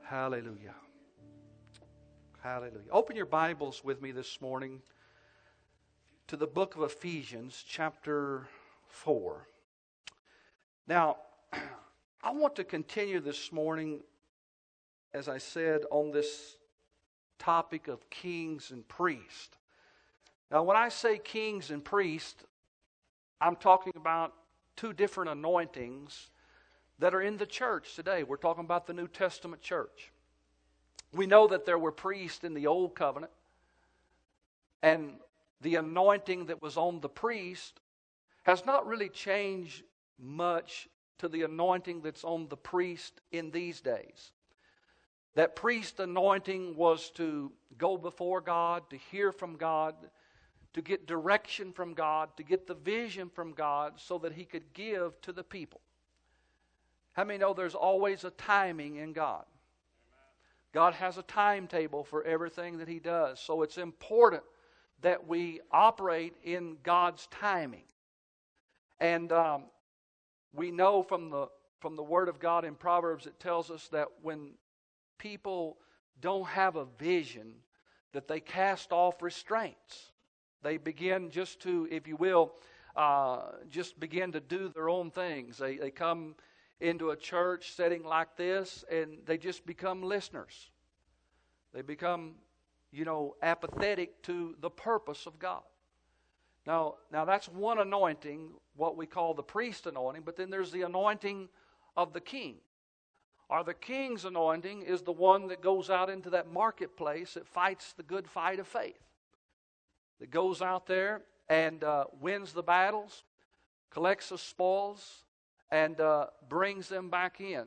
Hallelujah. Hallelujah. Open your Bibles with me this morning to the book of Ephesians, chapter 4. Now, I want to continue this morning, as I said, on this topic of kings and priests. Now, when I say kings and priests, I'm talking about two different anointings that are in the church today. We're talking about the New Testament church. We know that there were priests in the Old Covenant, and the anointing that was on the priest has not really changed much to the anointing that's on the priest in these days. That priest anointing was to go before God, to hear from God, to get direction from God, to get the vision from God so that He could give to the people. How many know there's always a timing in God? God has a timetable for everything that He does. So it's important that we operate in God's timing. And we know from the Word of God in Proverbs, it tells us that when people don't have a vision, that they cast off restraints. They begin just to, if you will, just begin to do their own things. They come into a church setting like this, and they just become listeners. They become, apathetic to the purpose of God. Now that's one anointing, what we call the priest anointing, but then there's the anointing of the king. Or the king's anointing is the one that goes out into that marketplace that fights the good fight of faith. That goes out there and wins the battles, collects the spoils, and brings them back in.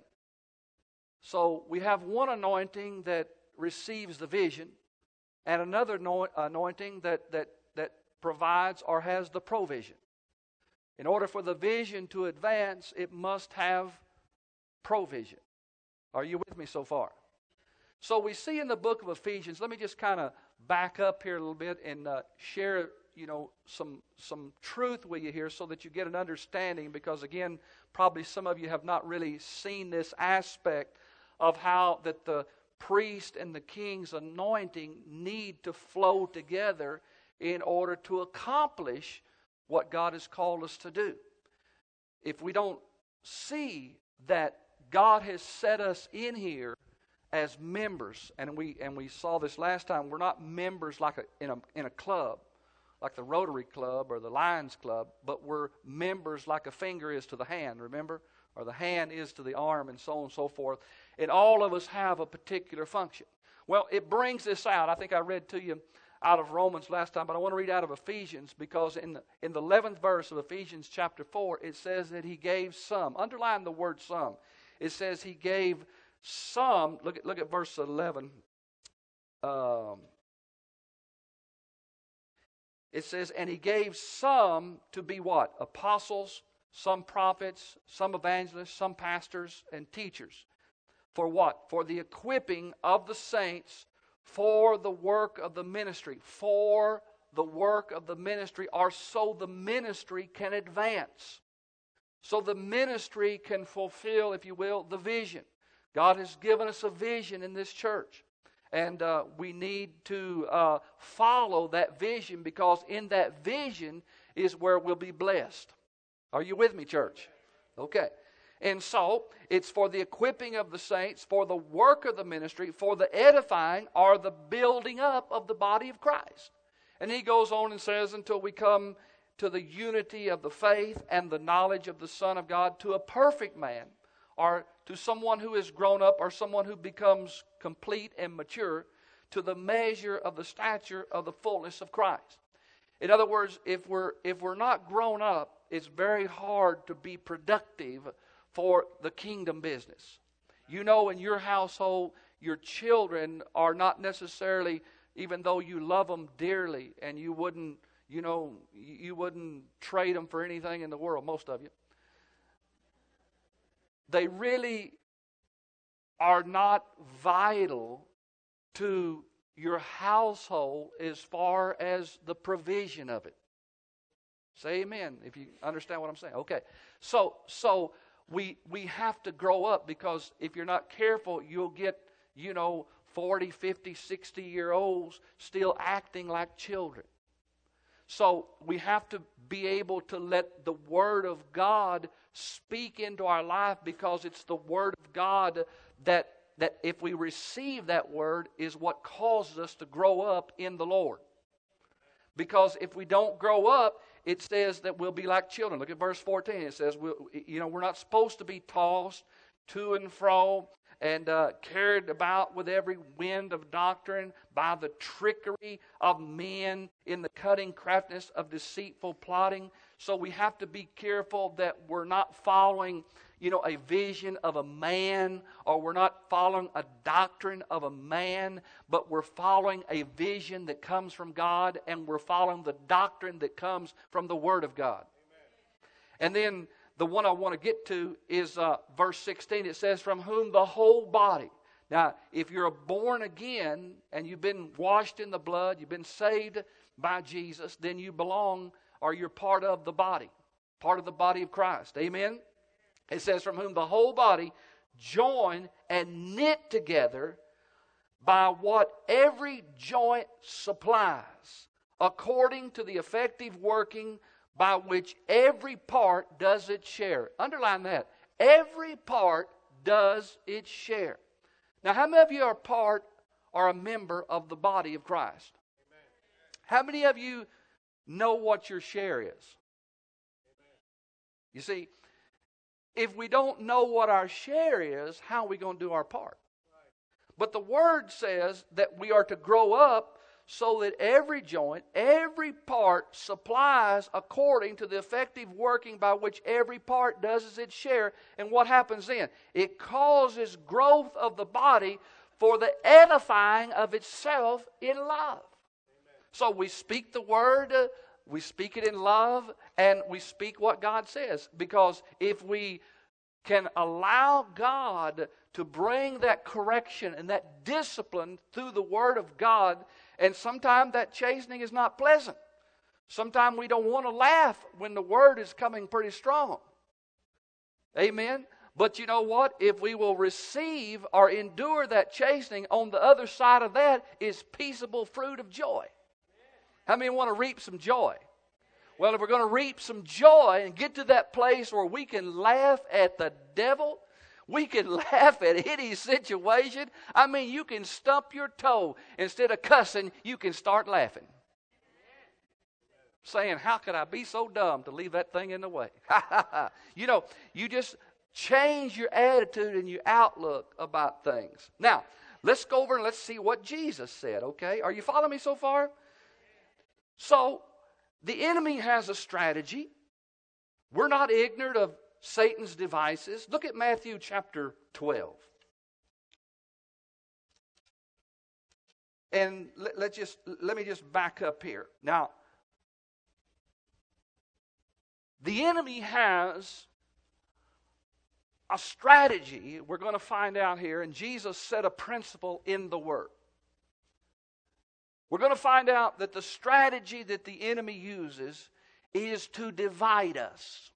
So we have one anointing that receives the vision, and another anointing that provides or has the provision. In order for the vision to advance, it must have provision. Are you with me so far? So we see in the book of Ephesians, let me just kind of back up here a little bit and share some truth with you here so that you get an understanding, because again, probably some of you have not really seen this aspect of how that the priest and the king's anointing need to flow together in order to accomplish what God has called us to do. If we don't see that God has set us in here as members, and we saw this last time, we're not members like in a club, like the Rotary Club or the Lions Club, but we're members like a finger is to the hand, remember? Or the hand is to the arm, and so on and so forth. And all of us have a particular function. Well, it brings this out. I think I read to you out of Romans last time, but I want to read out of Ephesians, because in the 11th verse of Ephesians chapter 4, it says that He gave some. Underline the word some. It says He gave some. Look at verse 11. It says, and He gave some to be what? Apostles, some prophets, some evangelists, some pastors and teachers. For what? For the equipping of the saints for the work of the ministry. For the work of the ministry, or so the ministry can advance. So the ministry can fulfill, if you will, the vision. God has given us a vision in this church. And we need to follow that vision, because in that vision is where we'll be blessed. Are you with me, church? Okay. And so, it's for the equipping of the saints, for the work of the ministry, for the edifying or the building up of the body of Christ. And he goes on and says, until we come to the unity of the faith and the knowledge of the Son of God, to a perfect man, or to someone who is grown up, or someone who becomes complete and mature, to the measure of the stature of the fullness of Christ. In other words, if we're not grown up, it's very hard to be productive for the kingdom business. You know, in your household, your children are not necessarily, even though you love them dearly and you wouldn't trade them for anything in the world, most of you. They really are not vital to your household as far as the provision of it. Say amen if you understand what I'm saying. Okay. So we have to grow up, because if you're not careful, you'll get 40, 50, 60-year-olds still acting like children. So we have to be able to let the Word of God speak into our life, because it's the Word of God that if we receive that Word is what causes us to grow up in the Lord. Because if we don't grow up, it says that we'll be like children. Look at verse 14. It says, we're not supposed to be tossed to and fro and carried about with every wind of doctrine by the trickery of men in the cunning craftiness of deceitful plotting. So we have to be careful that we're not following, a vision of a man, or we're not following a doctrine of a man, but we're following a vision that comes from God, and we're following the doctrine that comes from the Word of God. Amen. And then the one I want to get to is verse 16. It says, from whom the whole body. Now, if you're born again and you've been washed in the blood, you've been saved by Jesus, then you belong, or you're part of the body of Christ. Amen? It says, from whom the whole body joined and knit together by what every joint supplies, according to the effective working by which every part does its share. Underline that. Every part does its share. Now, how many of you are a member of the body of Christ? Amen. How many of you know what your share is? Amen. You see, if we don't know what our share is, how are we going to do our part? Right. But the Word says that we are to grow up so that every joint, every part supplies according to the effective working by which every part does its share. And what happens then? It causes growth of the body for the edifying of itself in love. Amen. So we speak the Word, we speak it in love, and we speak what God says. Because if we can allow God to bring that correction and that discipline through the Word of God, and sometimes that chastening is not pleasant. Sometimes we don't want to laugh when the Word is coming pretty strong. Amen? But you know what? If we will receive or endure that chastening, on the other side of that is peaceable fruit of joy. How many want to reap some joy? Well, if we're going to reap some joy and get to that place where we can laugh at the devil, we can laugh at any situation. I mean, you can stump your toe. Instead of cussing, you can start laughing. Saying, how could I be so dumb to leave that thing in the way? You just change your attitude and your outlook about things. Now, let's go over and let's see what Jesus said, okay? Are you following me so far? So, the enemy has a strategy. We're not ignorant of Satan's devices. Look at Matthew chapter 12. And let me just back up here. Now, the enemy has a strategy we're going to find out here, and Jesus set a principle in the Word. We're going to find out that the strategy that the enemy uses is to divide us.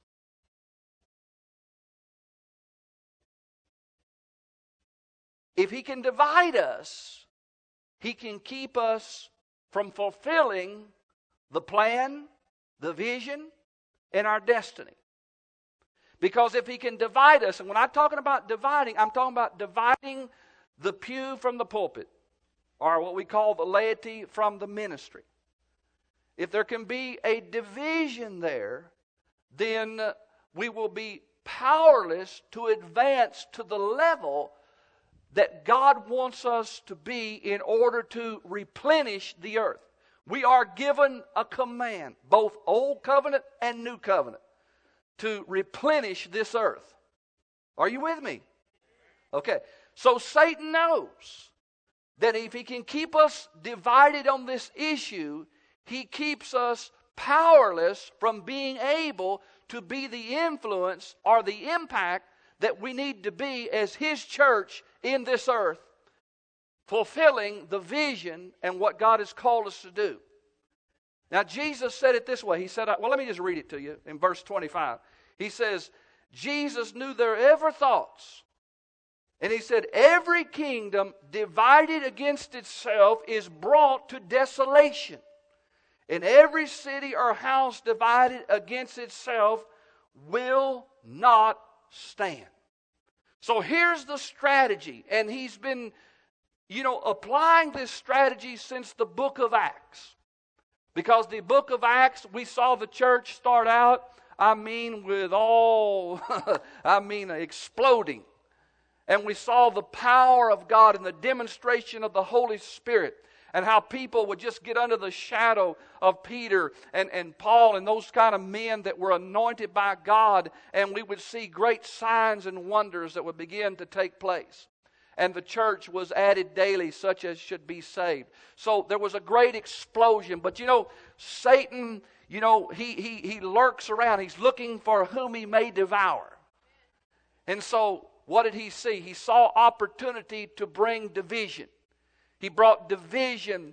If he can divide us, he can keep us from fulfilling the plan, the vision, and our destiny. Because if he can divide us, and when I'm talking about dividing, I'm talking about dividing the pew from the pulpit, or what we call the laity from the ministry. If there can be a division there, then we will be powerless to advance to the level that God wants us to be in order to replenish the earth. We are given a command, both Old Covenant and New Covenant, to replenish this earth. Are you with me? Okay. So Satan knows that if he can keep us divided on this issue, he keeps us powerless from being able to be the influence or the impact that we need to be as his church in this earth, fulfilling the vision and what God has called us to do. Now, Jesus said it this way. He said, well, let me just read it to you in verse 25. He says, Jesus knew their ever thoughts And he said, every kingdom divided against itself is brought to desolation. And every city or house divided against itself will not stand. So here's the strategy. And he's been, applying this strategy since the book of Acts. Because the book of Acts, we saw the church start out, exploding. And we saw the power of God and the demonstration of the Holy Spirit. And how people would just get under the shadow of Peter and Paul and those kind of men that were anointed by God. And we would see great signs and wonders that would begin to take place. And the church was added daily, such as should be saved. So there was a great explosion. But Satan, he lurks around. He's looking for whom he may devour. And so what did he see? He saw opportunity to bring division. He brought division,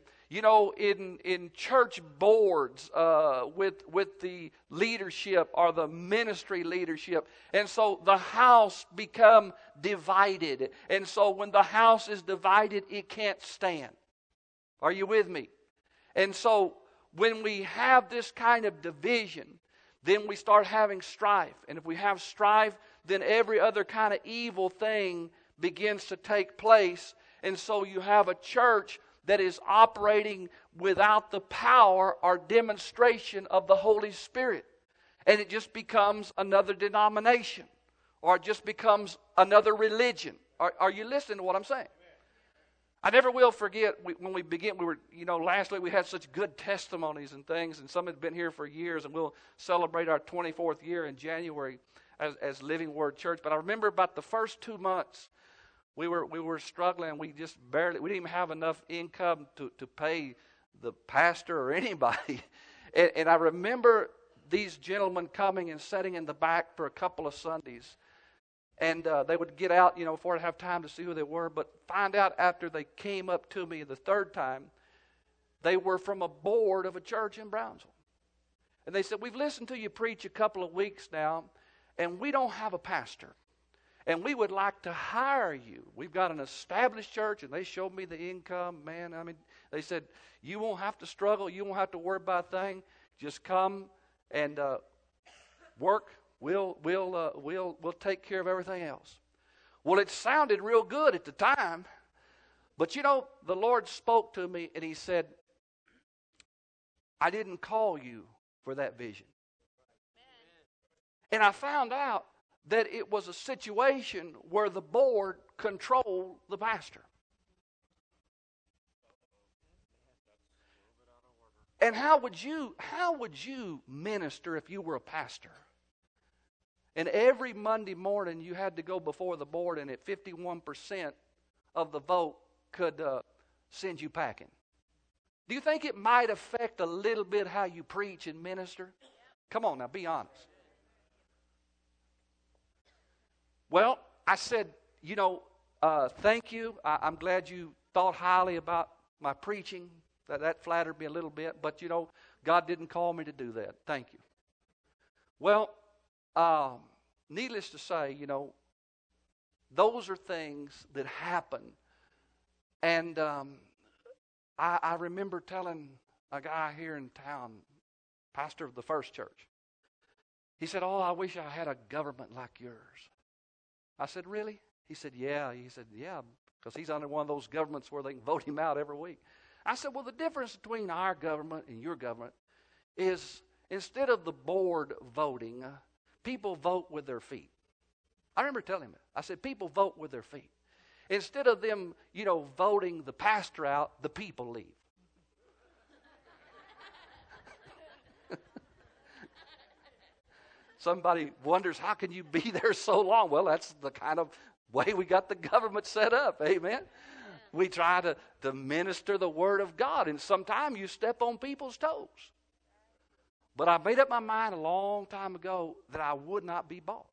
in church boards with the leadership or the ministry leadership. And so the house become divided. And so when the house is divided, it can't stand. Are you with me? And so when we have this kind of division, then we start having strife. And if we have strife, then every other kind of evil thing begins to take place. And so you have a church that is operating without the power or demonstration of the Holy Spirit. And it just becomes another denomination. Or it just becomes another religion. Are you listening to what I'm saying? I never will forget when we begin, last week we had such good testimonies and things. And some had been here for years. And we'll celebrate our 24th year in January as Living Word Church. But I remember about the first 2 months, we were struggling. We didn't even have enough income to pay the pastor or anybody. And I remember these gentlemen coming and sitting in the back for a couple of Sundays. And they would get out, before I'd have time to see who they were. But find out after they came up to me the third time, they were from a board of a church in Brownsville. And they said, we've listened to you preach a couple of weeks now, and we don't have a pastor. And we would like to hire you. We've got an established church, and they showed me the income. Man, they said, you won't have to struggle. You won't have to worry about a thing. Just come and work. We'll take care of everything else. Well, it sounded real good at the time. But the Lord spoke to me, and He said, I didn't call you for that vision. And I found out that it was a situation where the board controlled the pastor. And how would you minister if you were a pastor? And every Monday morning you had to go before the board, and at 51% of the vote could send you packing. Do you think it might affect a little bit how you preach and minister? Come on now, be honest. Well, I said, thank you. I'm glad you thought highly about my preaching. That flattered me a little bit. But, God didn't call me to do that. Thank you. Well, needless to say, those are things that happen. And I remember telling a guy here in town, pastor of the First Church. He said, I wish I had a government like yours. I said, really? He said, yeah. He said, yeah, because he's under one of those governments where they can vote him out every week. I said, well, the difference between our government and your government is instead of the board voting, people vote with their feet. I remember telling him that. I said, people vote with their feet. Instead of them, voting the pastor out, the people leave. Somebody wonders, how can you be there so long? Well, that's the kind of way we got the government set up. Amen. We try to minister the Word of God, and sometimes you step on people's toes. But I made up my mind a long time ago that I would not be bought.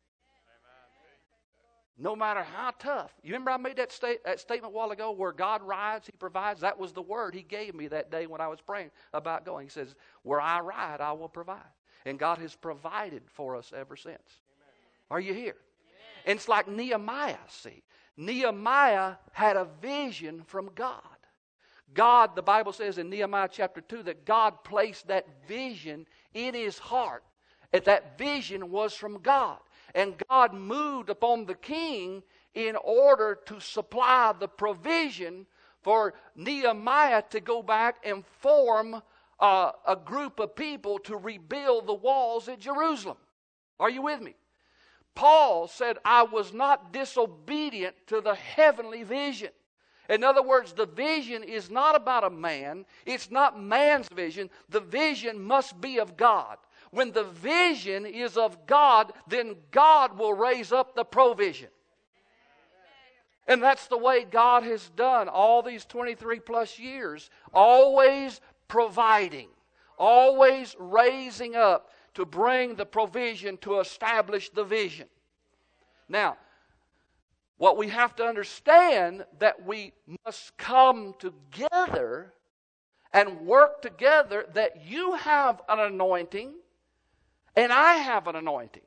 No matter how tough. You remember I made that statement a while ago, where God rides, He provides? That was the word He gave me that day when I was praying about going. He says, where I ride, I will provide. And God has provided for us ever since. Amen. Are you here? Amen. And it's like Nehemiah, see. Nehemiah had a vision from God. God, the Bible says in Nehemiah chapter 2, that God placed that vision in his heart. And that vision was from God. And God moved upon the king in order to supply the provision for Nehemiah to go back and form a group of people to rebuild the walls at Jerusalem. Are you with me? Paul said, I was not disobedient to the heavenly vision. In other words, the vision is not about a man. It's not man's vision. The vision must be of God. When the vision is of God, then God will raise up the provision. And that's the way God has done all these 23 plus years. Always providing. Always raising up to bring the provision to establish the vision. Now, what we have to understand that we must come together and work together, that you have an anointing and I have an anointing.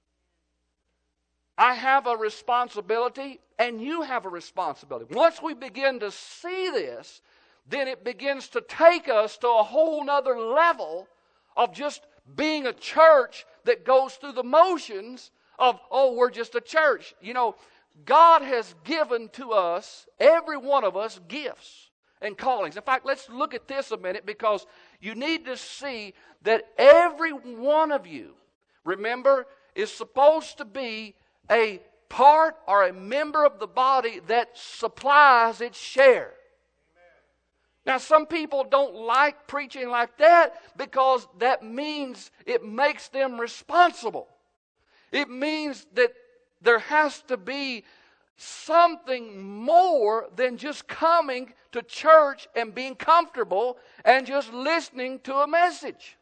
I have a responsibility and you have a responsibility. Once we begin to see this, then it begins to take us to a whole nother level of just being a church that goes through the motions of, oh, we're just a church. You know, God has given to us, every one of us, gifts and callings. In fact, let's look at this a minute, because you need to see that every one of you, remember, is supposed to be a part or a member of the body that supplies its share. Now, some people don't like preaching like that because that means it makes them responsible. It means that there has to be something more than just coming to church and being comfortable and just listening to a message.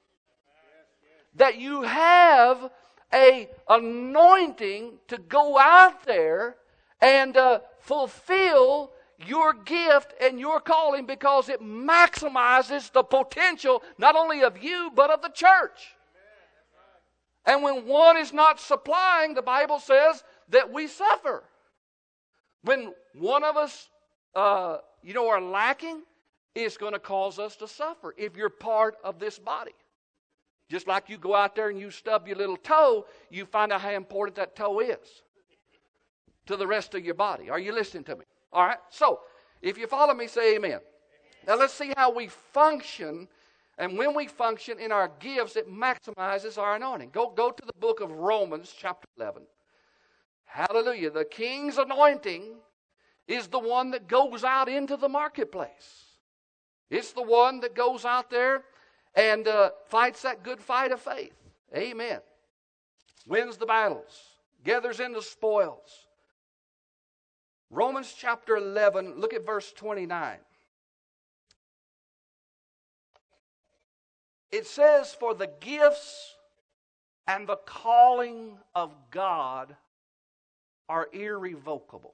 That you have an anointing to go out there and fulfill your gift and your calling, because it maximizes the potential not only of you but of the church. And when one is not supplying, the Bible says that we suffer. When one of us are lacking, it's going to cause us to suffer if you're part of this body. Just like you go out there and you stub your little toe, you find out how important that toe is to the rest of your body. Are you listening to me? All right, so if you follow me, say amen. Now let's see how we function. And when we function in our gifts, it maximizes our anointing. Go to the book of Romans chapter 11. Hallelujah. The king's anointing is the one that goes out into the marketplace. It's the one that goes out there and fights that good fight of faith. Amen. Wins the battles. Gathers in the spoils. Romans chapter 11, look at verse 29. It says, for the gifts and the calling of God are irrevocable.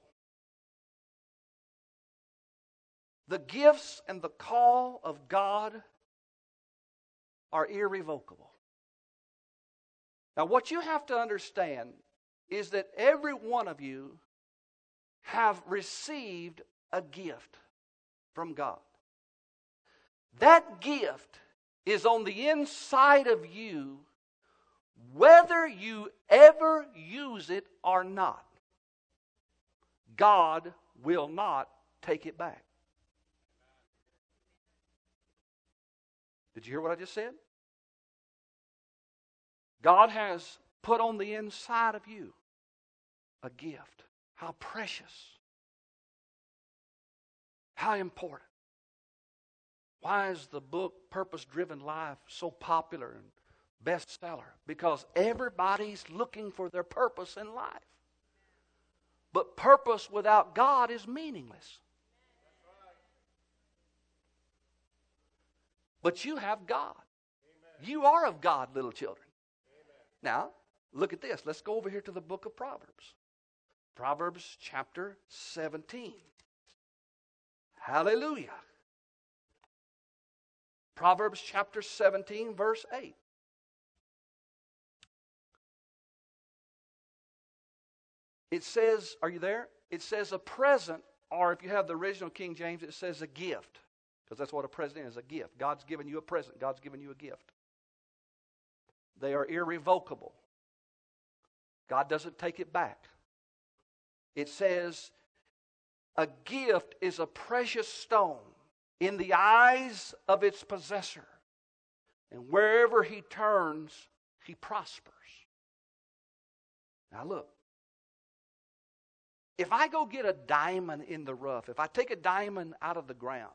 The gifts and the call of God are irrevocable. Now, what you have to understand is that every one of you have received a gift from God. That gift is on the inside of you, whether you ever use it or not. God will not take it back. Did you hear what I just said? God has put on the inside of you a gift. How precious. How important. Why is the book Purpose Driven Life so popular and bestseller? Because everybody's looking for their purpose in life. But purpose without God is meaningless. But you have God. You are of God, little children. Now, look at this. Let's go over here to the book of Proverbs. Proverbs chapter 17. Hallelujah. Proverbs chapter 17, verse 8. It says, are you there? a present, or if you have the original King James, it says a gift. Because that's what a present is, a gift. God's given you a present. God's given you a gift. They are irrevocable. God doesn't take it back. It says a gift is a precious stone in the eyes of its possessor. And wherever he turns, he prospers. Now look. If I go get a diamond in the rough, if I take a diamond out of the ground,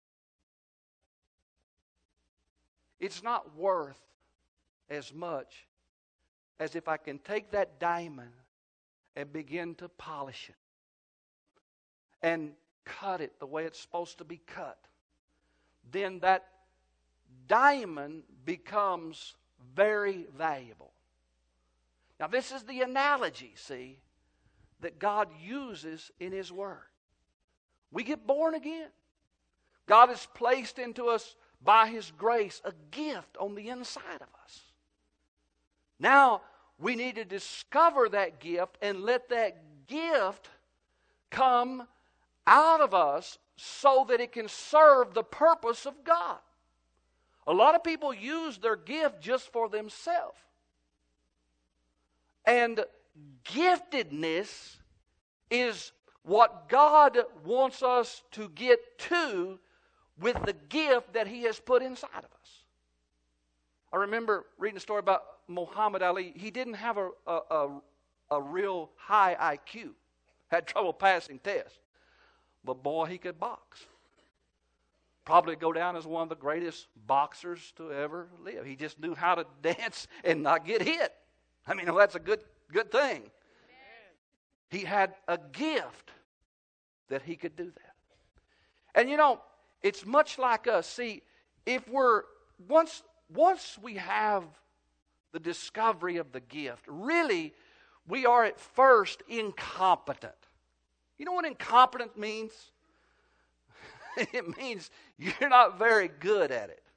it's not worth as much as if I can take that diamond and begin to polish it and cut it the way it's supposed to be cut. Then that diamond becomes very valuable. Now this is the analogy, see, that God uses in His Word. We get born again. God has placed into us by His grace a gift on the inside of us. Now we need to discover that gift and let that gift come out of us so that it can serve the purpose of God. A lot of people use their gift just for themselves. And giftedness is what God wants us to get to with the gift that He has put inside of us. I remember reading a story about Muhammad Ali. He didn't have a real high IQ. Had trouble passing tests. But boy, he could box. Probably go down as one of the greatest boxers to ever live. He just knew how to dance and not get hit. I mean, that's a good thing. He had a gift that he could do that. And you know, it's much like us. See, if we're once we have the discovery of the gift, really we are at first incompetent. You know what incompetent means? It means you're not very good at it.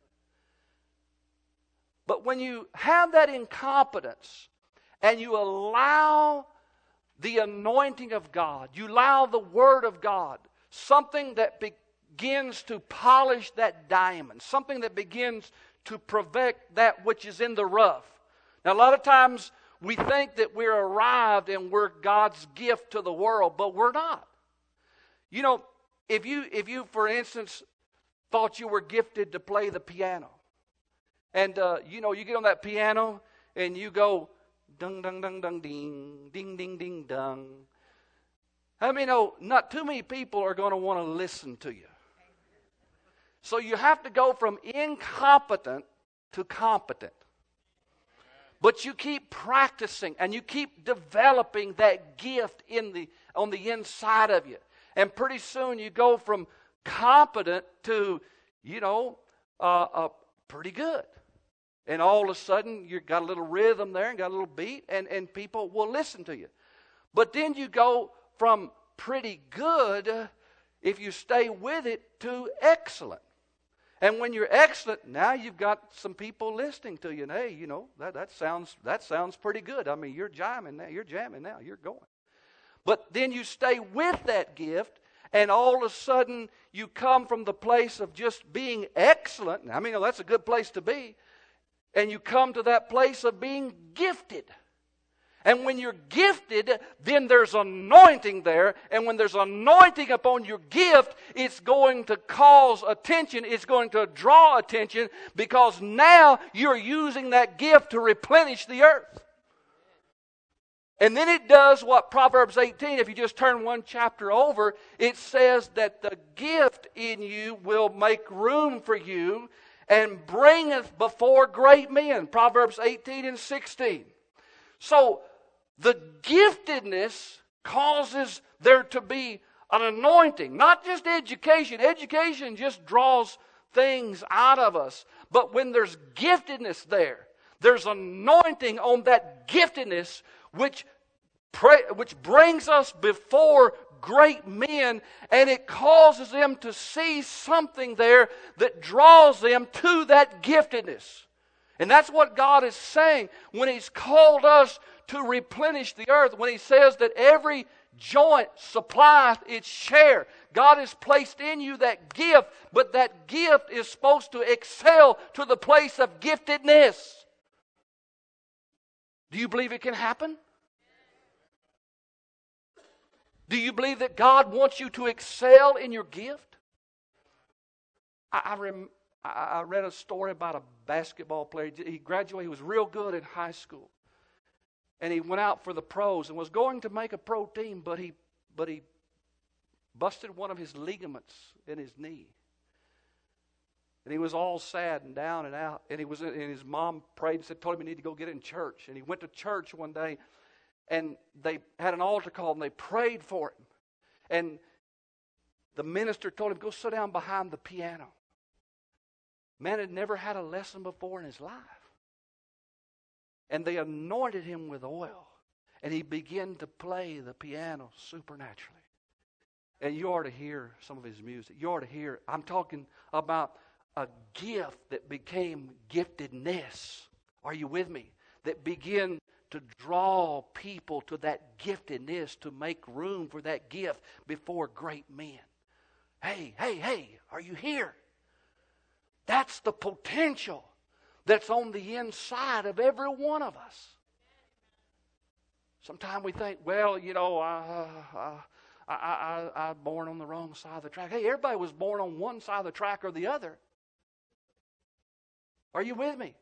But when you have that incompetence and you allow the anointing of God, you allow the Word of God, something that begins to polish that diamond, something that begins to perfect that which is in the rough. Now, a lot of times we think that we're arrived and we're God's gift to the world, but we're not. You know, if you, for instance, thought you were gifted to play the piano, and you get on that piano and you go dung dung dung dung ding ding ding ding dung. I mean, not too many people are going to want to listen to you. So you have to go from incompetent to competent. But you keep practicing and you keep developing that gift on the inside of you. And pretty soon you go from competent to, pretty good. And all of a sudden you've got a little rhythm there and got a little beat and people will listen to you. But then you go from pretty good, if you stay with it, to excellent. And when you're excellent, now you've got some people listening to you. And hey, that sounds pretty good. I mean, you're jamming now. You're going. But then you stay with that gift, and all of a sudden you come from the place of just being excellent. I mean, that's a good place to be. And you come to that place of being gifted. And when you're gifted, then there's anointing there. And when there's anointing upon your gift, it's going to cause attention. It's going to draw attention because now you're using that gift to replenish the earth. And then it does what Proverbs 18, if you just turn one chapter over, it says that the gift in you will make room for you and bringeth before great men. Proverbs 18 and 16. So the giftedness causes there to be an anointing, not just education. Education just draws things out of us. But when there's giftedness there's anointing on that giftedness which brings us before great men, and it causes them to see something there that draws them to that giftedness. And that's what God is saying when He's called us to replenish the earth, when He says that every joint supplieth its share. God has placed in you that gift, but that gift is supposed to excel to the place of giftedness. Do you believe it can happen? Do you believe that God wants you to excel in your gift? I read a story about a basketball player. He graduated. He was real good in high school. And he went out for the pros and was going to make a pro team, but he busted one of his ligaments in his knee. And he was all sad and down and out. And his mom prayed and told him he needed to go get it in church. And he went to church one day, and they had an altar call, and they prayed for him. And the minister told him, go sit down behind the piano. Man had never had a lesson before in his life. And they anointed him with oil. And he began to play the piano supernaturally. And you ought to hear some of his music. You ought to hear, I'm talking about a gift that became giftedness. Are you with me? That began to draw people to that giftedness, to make room for that gift before great men. Hey, are you here? That's the potential that's on the inside of every one of us. Sometimes we think, well, you know, I was born on the wrong side of the track. Hey, everybody was born on one side of the track or the other. Are you with me?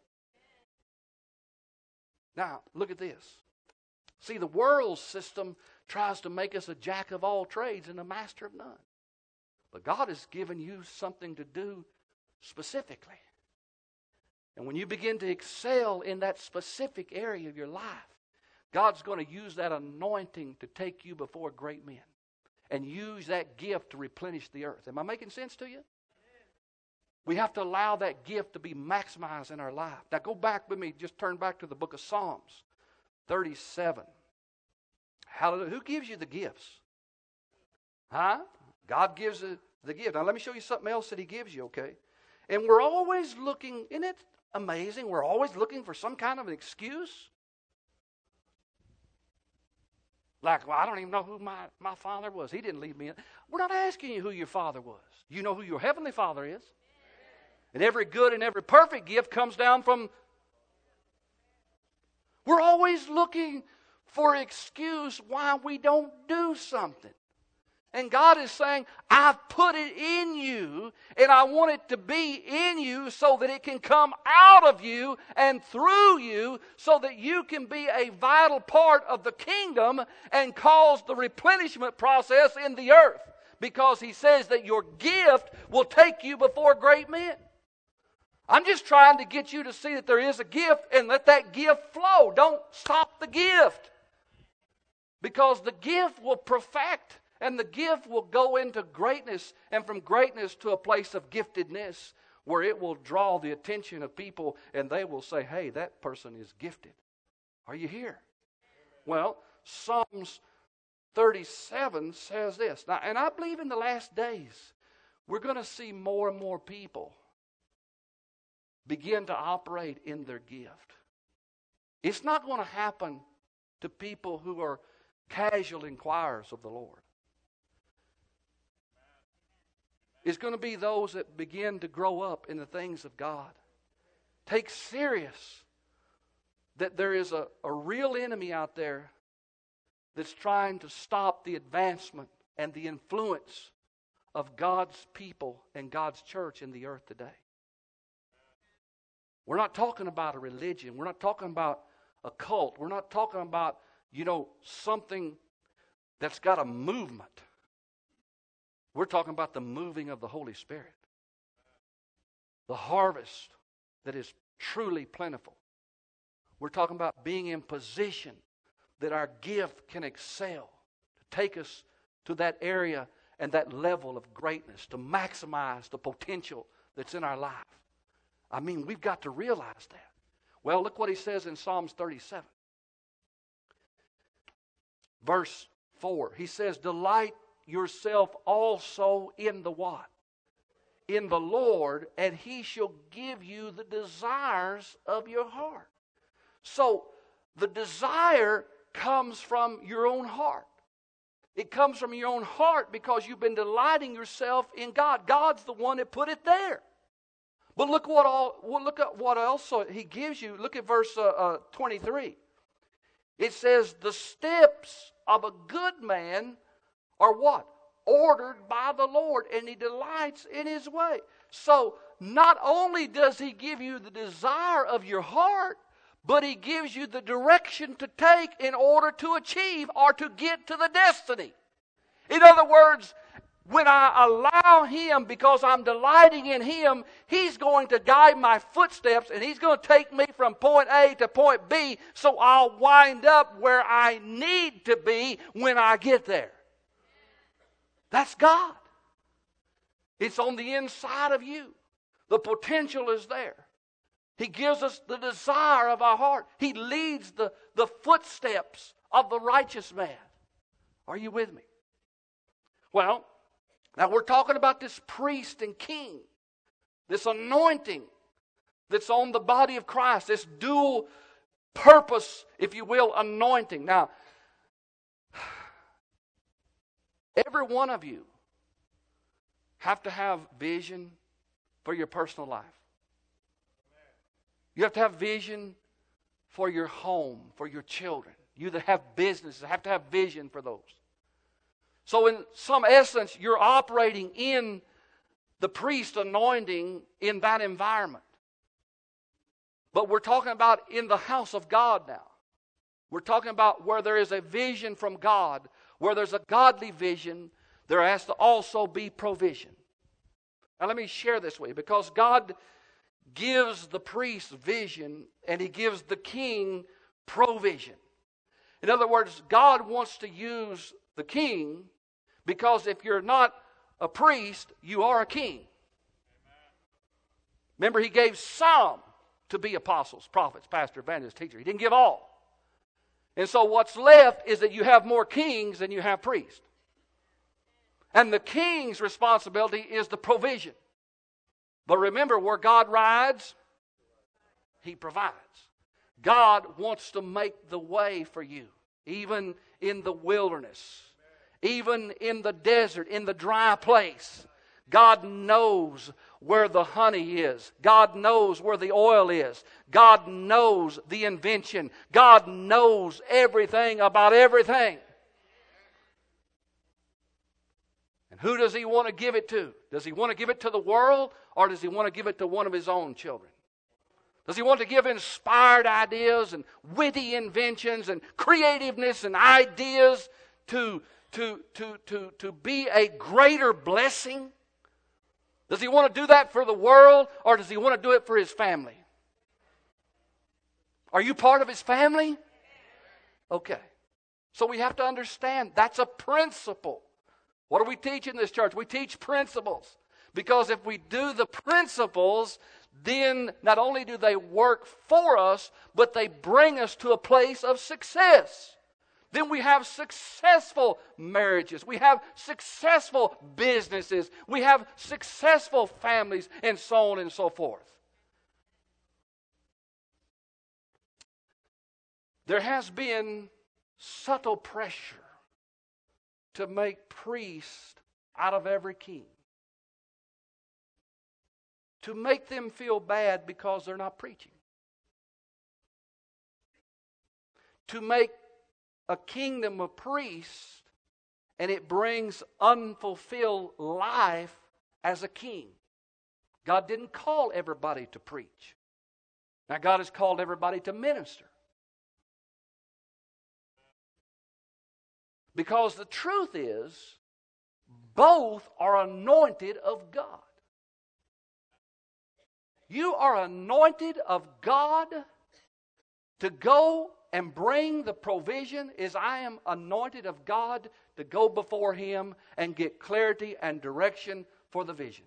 Now, look at this. See, the world system tries to make us a jack of all trades and a master of none. But God has given you something to do specifically. And when you begin to excel in that specific area of your life, God's going to use that anointing to take you before great men and use that gift to replenish the earth. Am I making sense to you? We have to allow that gift to be maximized in our life. Now go back with me, just turn back to the book of Psalms 37. Hallelujah. Who gives you the gifts? Huh? God gives the gift. Now let me show you something else that He gives you, okay? And we're always looking, isn't it amazing? We're always looking for some kind of an excuse. Like, well, I don't even know who my father was. He didn't leave me in. We're not asking you who your father was. You know who your heavenly Father is. And every good and every perfect gift comes down from... We're always looking for excuse why we don't do something. And God is saying, I've put it in you, and I want it to be in you so that it can come out of you and through you so that you can be a vital part of the kingdom and cause the replenishment process in the earth. Because He says that your gift will take you before great men. I'm just trying to get you to see that there is a gift and let that gift flow. Don't stop the gift. Because the gift will perfect. And the gift will go into greatness, and from greatness to a place of giftedness where it will draw the attention of people and they will say, hey, that person is gifted. Are you here? Well, Psalms 37 says this. Now, and I believe in the last days we're going to see more and more people begin to operate in their gift. It's not going to happen to people who are casual inquirers of the Lord. It's going to be those that begin to grow up in the things of God. Take serious that there is a real enemy out there that's trying to stop the advancement and the influence of God's people and God's church in the earth today. We're not talking about a religion. We're not talking about a cult. We're not talking about, something that's got a movement. We're talking about the moving of the Holy Spirit. The harvest that is truly plentiful. We're talking about being in position that our gift can excel, to take us to that area and that level of greatness, to maximize the potential that's in our life. I mean, we've got to realize that. Well, look what he says in Psalms 37. Verse 4. He says, delight yourself also in the what? In the Lord, and He shall give you the desires of your heart. So, the desire comes from your own heart. It comes from your own heart because you've been delighting yourself in God. God's the one that put it there. But look at what else He gives you. Look at verse 23. It says, the steps of a good man are what? Ordered by the Lord, and He delights in His way. So not only does He give you the desire of your heart, but He gives you the direction to take in order to achieve or to get to the destiny. In other words, when I allow Him, because I'm delighting in Him, He's going to guide my footsteps, and He's going to take me from point A to point B, so I'll wind up where I need to be when I get there. That's God. It's on the inside of you. The potential is there. He gives us the desire of our heart. He leads the footsteps of the righteous man. Are you with me? Well, now we're talking about this priest and king, this anointing that's on the body of Christ, this dual purpose, if you will, anointing. Now, every one of you have to have vision for your personal life. You have to have vision for your home, for your children. You that have businesses have to have vision for those. So in some essence, you're operating in the priest anointing in that environment. But we're talking about in the house of God now. We're talking about where there is a vision from God, where there's a godly vision, there has to also be provision. Now let me share this with you, because God gives the priest vision and He gives the king provision. In other words, God wants to use the king, because if you're not a priest, you are a king. Remember, He gave some to be apostles, prophets, pastors, evangelists, teachers. He didn't give all. And so what's left is that you have more kings than you have priests. And the king's responsibility is the provision. But remember, where God rides, He provides. God wants to make the way for you, even in the wilderness, even in the desert, in the dry place. God knows where the honey is. God knows where the oil is. God knows the invention. God knows everything about everything. And who does He want to give it to? Does He want to give it to the world, or does He want to give it to one of His own children? Does He want to give inspired ideas and witty inventions and creativeness and ideas to be a greater blessing? Does He want to do that for the world, or does He want to do it for His family? Are you part of His family? Okay. So we have to understand that's a principle. What do we teach in this church? We teach principles. Because if we do the principles, then not only do they work for us, but they bring us to a place of success. Then we have successful marriages. We have successful businesses. We have successful families, and so on and so forth. There has been subtle pressure to make priests out of every king. To make them feel bad because they're not preaching. To make a kingdom of priests, and it brings unfulfilled life as a king. God didn't call everybody to preach. Now God has called everybody to minister. Because the truth is, both are anointed of God. You are anointed of God to go and bring the provision, as I am anointed of God to go before Him and get clarity and direction for the vision.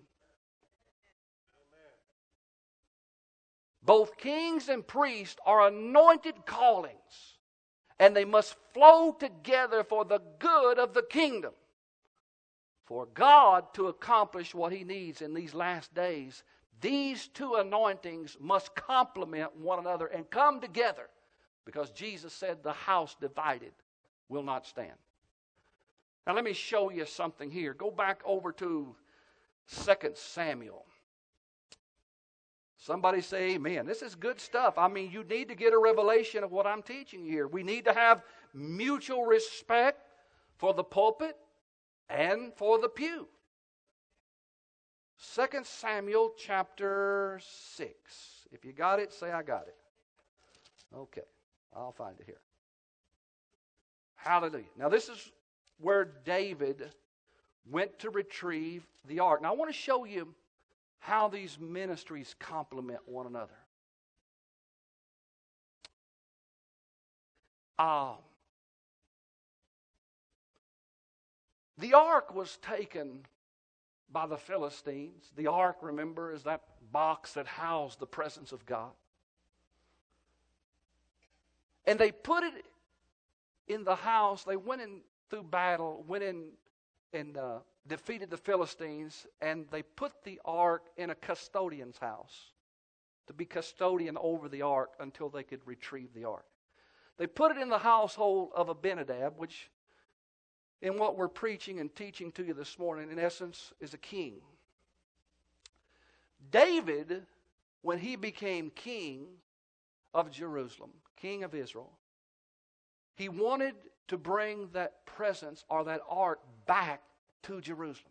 Both kings and priests are anointed callings, and they must flow together for the good of the kingdom. For God to accomplish what He needs in these last days, these two anointings must complement one another and come together. Because Jesus said the house divided will not stand. Now let me show you something here. Go back over to 2 Samuel. Somebody say amen. This is good stuff. I mean, you need to get a revelation of what I'm teaching you here. We need to have mutual respect for the pulpit and for the pew. 2 Samuel chapter 6. If you got it, say I got it. Okay, I'll find it here. Hallelujah. Now this is where David went to retrieve the ark. Now I want to show you how these ministries complement one another. The ark was taken by the Philistines. The ark, remember, is that box that housed the presence of God. And they put it in the house. They went in through battle, went in and defeated the Philistines, and they put the ark in a custodian's house to be custodian over the ark until they could retrieve the ark. They put it in the household of Abinadab, which in what we're preaching and teaching to you this morning, in essence, is a king. David, when he became king of Jerusalem, king of Israel, he wanted to bring that presence or that ark back to Jerusalem.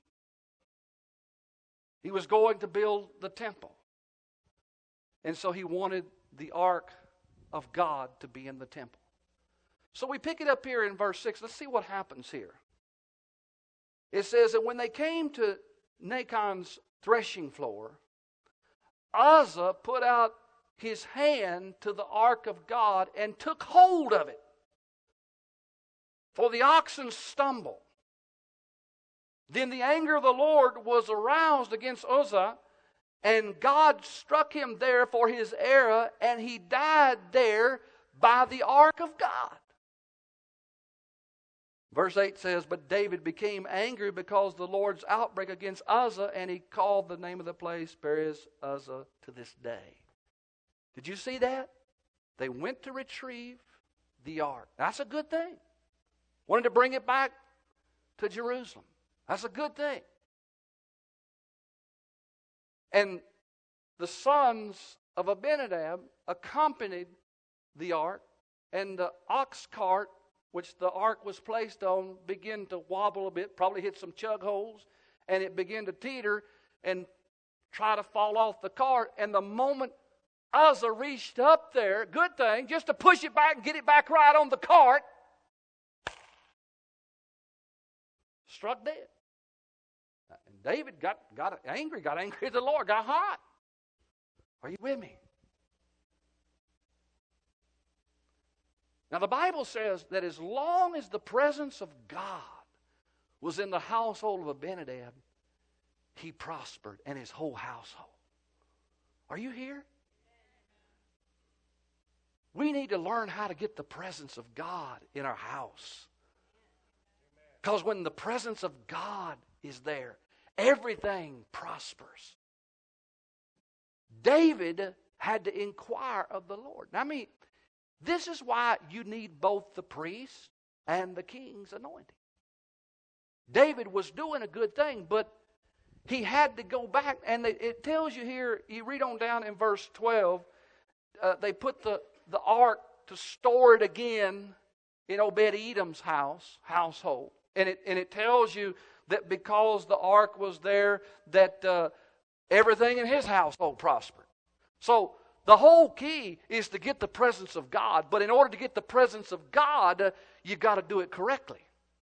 He was going to build the temple. And so he wanted the ark of God to be in the temple. So we pick it up here in verse 6. Let's see what happens here. It says that when they came to Nachon's threshing floor, Uzzah put out his hand to the ark of God and took hold of it. For the oxen stumbled. Then the anger of the Lord was aroused against Uzzah, and God struck him there for his error, and he died there by the ark of God. Verse 8 says, but David became angry because the Lord's outbreak against Uzzah, and he called the name of the place Perez Uzzah to this day. Did you see that? They went to retrieve the ark. That's a good thing. Wanted to bring it back to Jerusalem. That's a good thing. And the sons of Abinadab accompanied the ark, and the ox cart which the ark was placed on began to wobble a bit, probably hit some chug holes, and it began to teeter and try to fall off the cart. And the moment Uzzah reached up there, good thing, just to push it back and get it back right on the cart, struck dead. And David got angry at the Lord, got hot. Are you with me? Now the Bible says that as long as the presence of God was in the household of Abinadab, he prospered, and his whole household. Are you here? We need to learn how to get the presence of God in our house. Because when the presence of God is there, everything prospers. David had to inquire of the Lord. Now, I mean, this is why you need both the priest and the king's anointing. David was doing a good thing, but he had to go back. And it tells you here, you read on down in verse 12, they put the ark to store it again in Obed-Edom's household. And it tells you that because the ark was there, that everything in his household prospered. So the whole key is to get the presence of God. But in order to get the presence of God, you've got to do it correctly.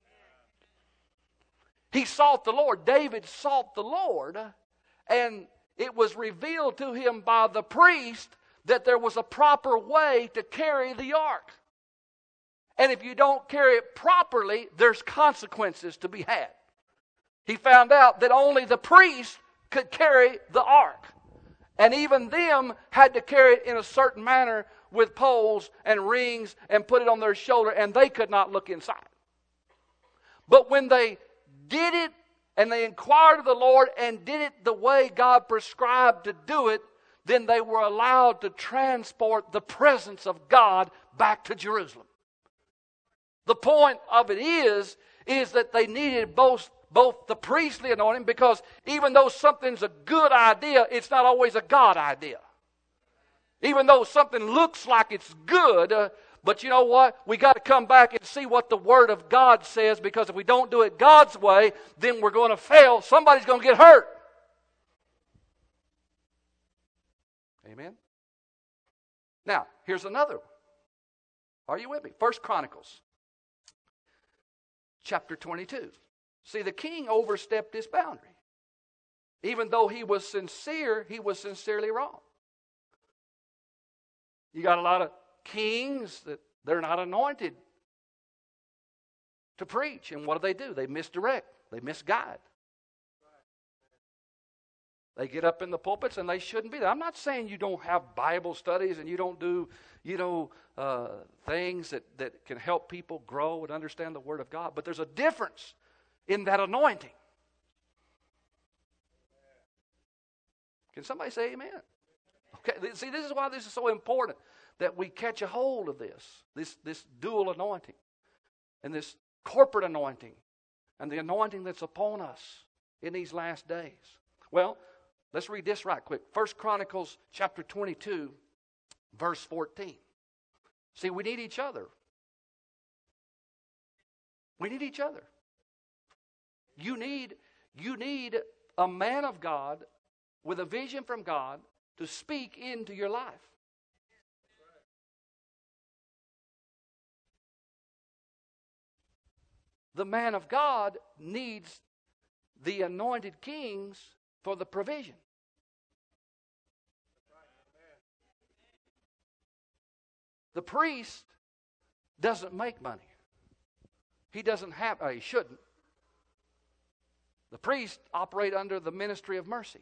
He sought the Lord. David sought the Lord. And it was revealed to him by the priest that there was a proper way to carry the ark. And if you don't carry it properly, there's consequences to be had. He found out that only the priest could carry the ark. And even them had to carry it in a certain manner with poles and rings and put it on their shoulder, and they could not look inside. But when they did it and they inquired of the Lord and did it the way God prescribed to do it, then they were allowed to transport the presence of God back to Jerusalem. The point of it is is that they needed both the priestly anointing, because even though something's a good idea, it's not always a God idea. Even though something looks like it's good, but you know what? We got to come back and see what the Word of God says, because if we don't do it God's way, then we're going to fail. Somebody's going to get hurt. Amen? Now, here's another one. Are you with me? 1 Chronicles, chapter 22. See, the king overstepped his boundary. Even though he was sincere, he was sincerely wrong. You got a lot of kings that they're not anointed to preach. And what do? They misdirect. They misguide. They get up in the pulpits and they shouldn't be there. I'm not saying you don't have Bible studies and you don't do, things that can help people grow and understand the Word of God. But there's a difference in that anointing. Can somebody say amen? Okay, see, this is why this is so important, that we catch a hold of this dual anointing, and this corporate anointing, and the anointing that's upon us in these last days. Well, let's read this right quick. 1 Chronicles chapter 22, verse 14. See, we need each other. We need each other. You need a man of God with a vision from God to speak into your life. The man of God needs the anointed kings for the provision. The priest doesn't make money. He doesn't have, he shouldn't. The priests operate under the ministry of mercy.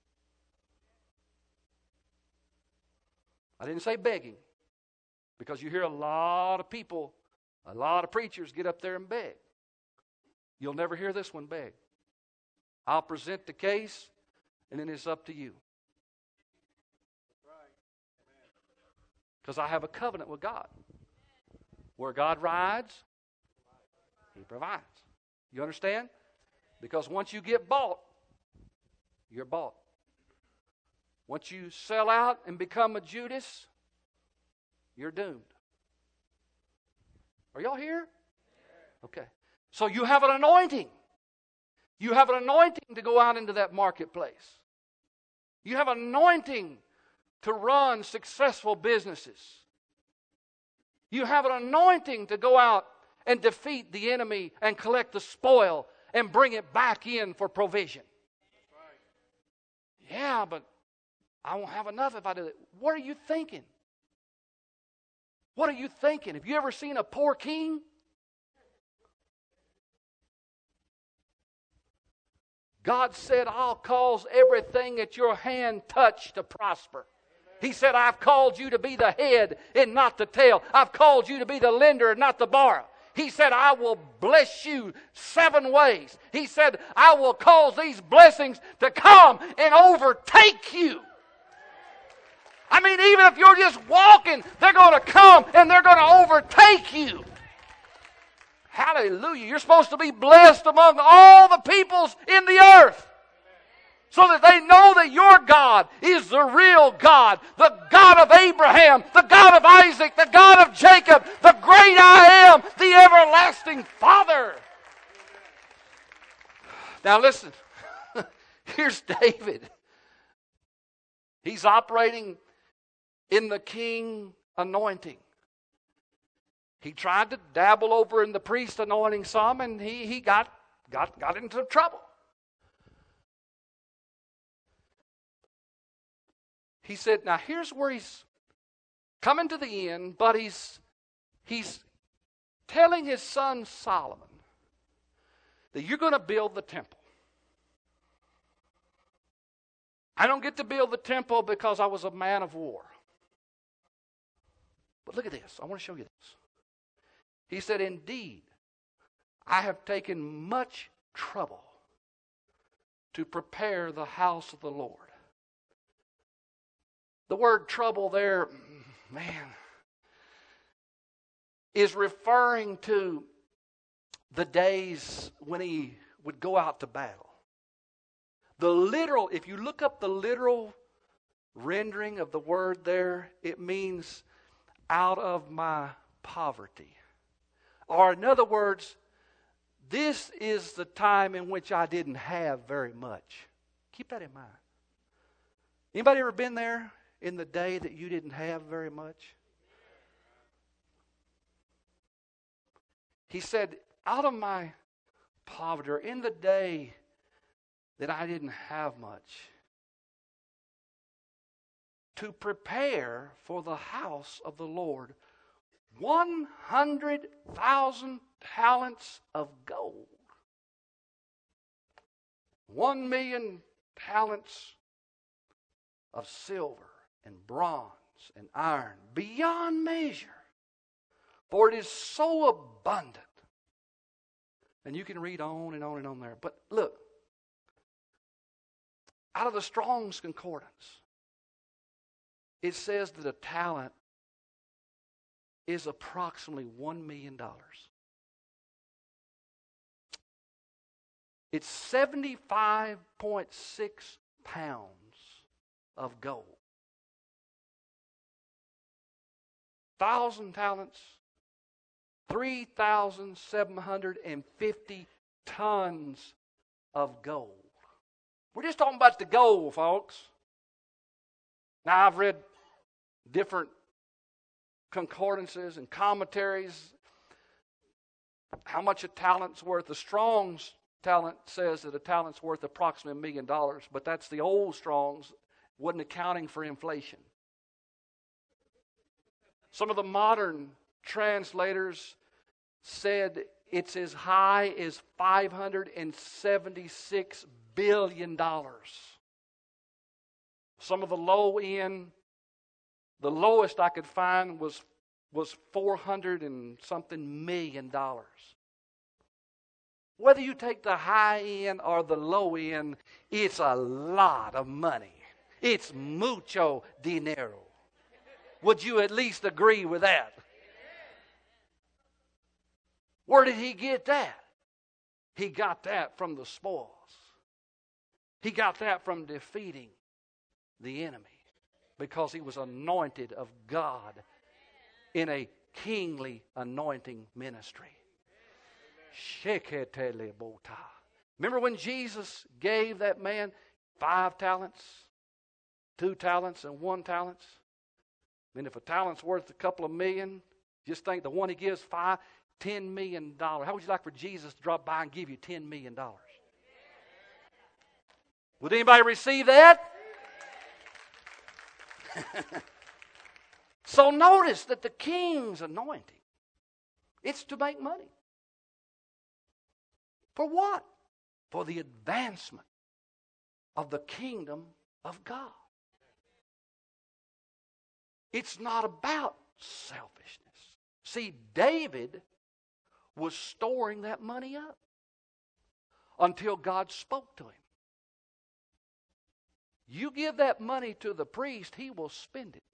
I didn't say begging, because you hear a lot of people, a lot of preachers get up there and beg. You'll never hear this one beg. I'll present the case, and then it's up to you. Because I have a covenant with God. Where God rides, He provides. You understand? Because once you get bought, you're bought. Once you sell out and become a Judas, you're doomed. Are y'all here? Okay. So you have an anointing. You have an anointing to go out into that marketplace. You have an anointing to run successful businesses. You have an anointing to go out and defeat the enemy and collect the spoil and bring it back in for provision. Yeah, but I won't have enough if I do that. What are you thinking? What are you thinking? Have you ever seen a poor king? God said, I'll cause everything that your hand touch to prosper. He said, I've called you to be the head and not the tail. I've called you to be the lender and not the borrower. He said, I will bless you 7 ways. He said, I will cause these blessings to come and overtake you. I mean, even if you're just walking, they're going to come and they're going to overtake you. Hallelujah. You're supposed to be blessed among all the peoples in the earth, so that they know that your God is the real God, the God of Abraham, the God of Isaac, the God of Jacob, the great I am, the everlasting Father. Now listen, here's David. He's operating in the king anointing. He tried to dabble over in the priest anointing some, and he got into trouble. He said, now here's where he's coming to the end, but he's telling his son Solomon that you're going to build the temple. I don't get to build the temple because I was a man of war. But look at this. I want to show you this. He said, indeed, I have taken much trouble to prepare the house of the Lord. The word trouble there, man, is referring to the days when he would go out to battle. If you look up the literal rendering of the word there, it means out of my poverty. Or in other words, this is the time in which I didn't have very much. Keep that in mind. Anybody ever been there in the day that you didn't have very much? He said, out of my poverty, or in the day that I didn't have much, to prepare for the house of the Lord 100,000 talents of gold, 1,000,000 talents of silver and bronze and iron, beyond measure, for it is so abundant. And you can read on and on and on there. But look, out of the Strong's Concordance, it says that a talent is approximately $1 million. It's 75.6 pounds of gold. 1,000 talents, 3,750 tons of gold. We're just talking about the gold, folks. Now, I've read different concordances and commentaries, how much a talent's worth. The Strong's talent says that a talent's worth approximately $1 million, but that's the old Strong's, wasn't accounting for inflation. Some of the modern translators said it's as high as $576 billion. Some of the low end, the lowest I could find was $400 and something million. Whether you take the high end or the low end, it's a lot of money. It's mucho dinero. Would you at least agree with that? Where did he get that? He got that from the spoils. He got that from defeating the enemy, because he was anointed of God in a kingly anointing ministry. Remember when Jesus gave that man 5 talents, 2 talents, and 1 talent? I mean, if a talent's worth a couple of million, just think the one he gives $10 million. How would you like for Jesus to drop by and give you $10 million? Would anybody receive that? So notice that the king's anointing, it's to make money. For what? For the advancement of the kingdom of God. It's not about selfishness. See, David was storing that money up until God spoke to him. You give that money to the priest, he will spend it.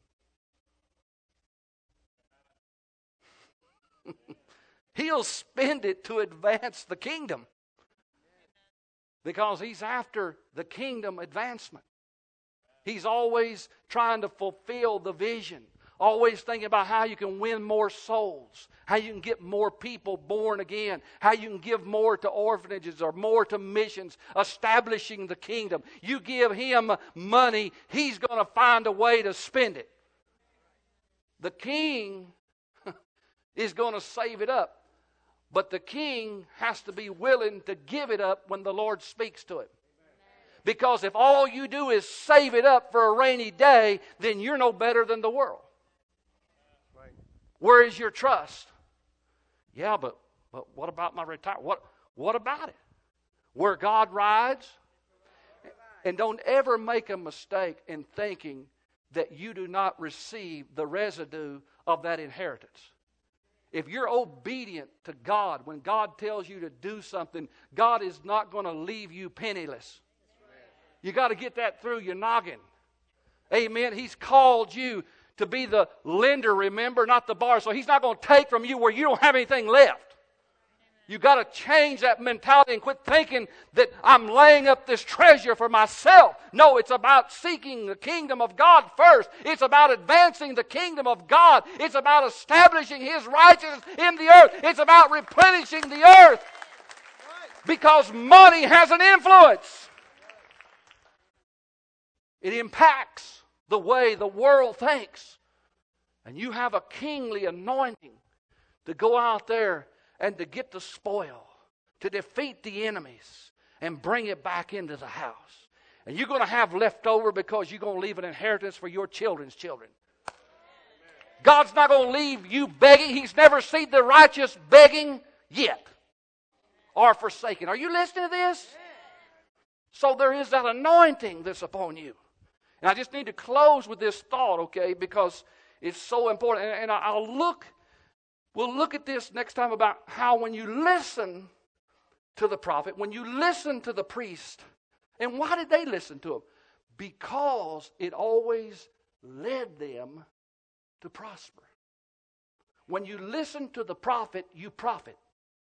He'll spend it to advance the kingdom, because he's after the kingdom advancement. He's always trying to fulfill the vision, always thinking about how you can win more souls, how you can get more people born again, how you can give more to orphanages or more to missions, establishing the kingdom. You give him money, he's going to find a way to spend it. The king is going to save it up, but the king has to be willing to give it up when the Lord speaks to him. Because if all you do is save it up for a rainy day, then you're no better than the world. Right. Where is your trust? Yeah, but what about my retirement? What about it? Where God rides? And don't ever make a mistake in thinking that you do not receive the residue of that inheritance. If you're obedient to God, when God tells you to do something, God is not going to leave you penniless. You got to get that through your noggin. Amen. He's called you to be the lender, remember, not the borrower. So he's not going to take from you where you don't have anything left. You got to change that mentality and quit thinking that I'm laying up this treasure for myself. No, it's about seeking the kingdom of God first. It's about advancing the kingdom of God. It's about establishing His righteousness in the earth. It's about replenishing the earth. Because money has an influence. It impacts the way the world thinks. And you have a kingly anointing to go out there and to get the spoil, to defeat the enemies and bring it back into the house. And you're going to have leftover because you're going to leave an inheritance for your children's children. God's not going to leave you begging. He's never seen the righteous begging yet or forsaken. Are you listening to this? So there is that anointing that's upon you. And I just need to close with this thought, okay, because it's so important. And we'll look at this next time about how when you listen to the prophet, when you listen to the priest, and why did they listen to him? Because it always led them to prosper. When you listen to the prophet, you profit.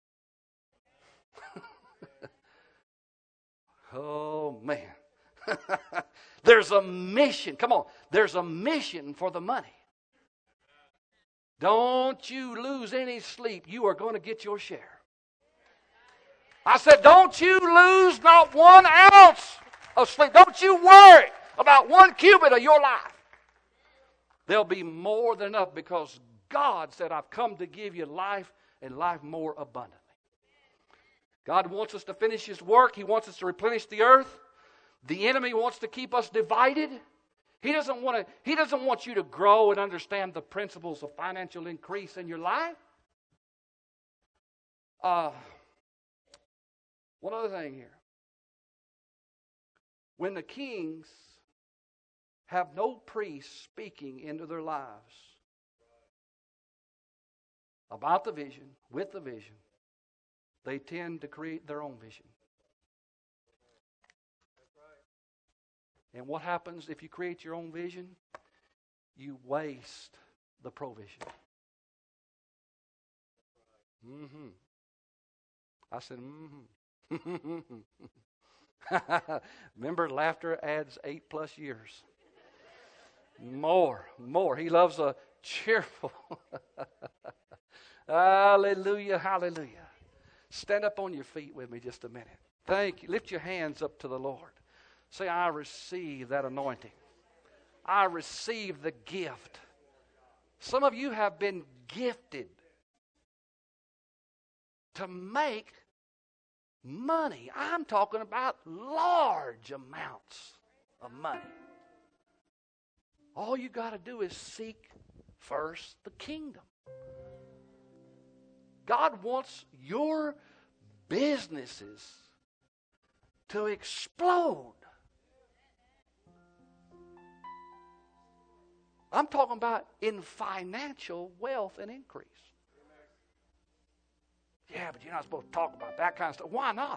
Oh, man. There's a mission. Come on. There's a mission for the money. Don't you lose any sleep. You are going to get your share. I said, don't you lose not 1 ounce of sleep. Don't you worry about 1 cubit of your life. There'll be more than enough because God said, I've come to give you life and life more abundantly. God wants us to finish His work. He wants us to replenish the earth. The enemy wants to keep us divided. He doesn't want you to grow and understand the principles of financial increase in your life. One other thing here. When the kings have no priest speaking into their lives about the vision, with the vision, they tend to create their own vision. And what happens if you create your own vision? You waste the provision. Mm-hmm. I said, mm-hmm. Remember, laughter adds 8+ years. More. He loves a cheerful. Hallelujah, hallelujah. Stand up on your feet with me just a minute. Thank you. Lift your hands up to the Lord. Say, I receive that anointing. I receive the gift. Some of you have been gifted to make money. I'm talking about large amounts of money. All you got to do is seek first the kingdom. God wants your businesses to explode. I'm talking about in financial wealth and increase. Yeah, but you're not supposed to talk about that kind of stuff. Why not?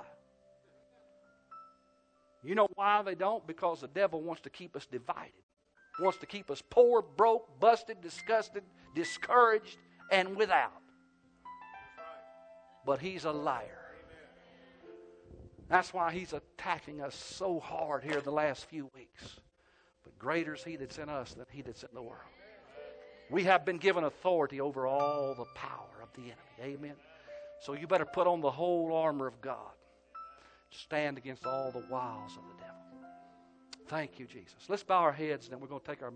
You know why they don't? Because the devil wants to keep us divided. Wants to keep us poor, broke, busted, disgusted, discouraged, and without. But he's a liar. That's why he's attacking us so hard here in the last few weeks. But greater is he that's in us than he that's in the world. We have been given authority over all the power of the enemy. Amen. So you better put on the whole armor of God. Stand against all the wiles of the devil. Thank you, Jesus. Let's bow our heads and then we're going to take our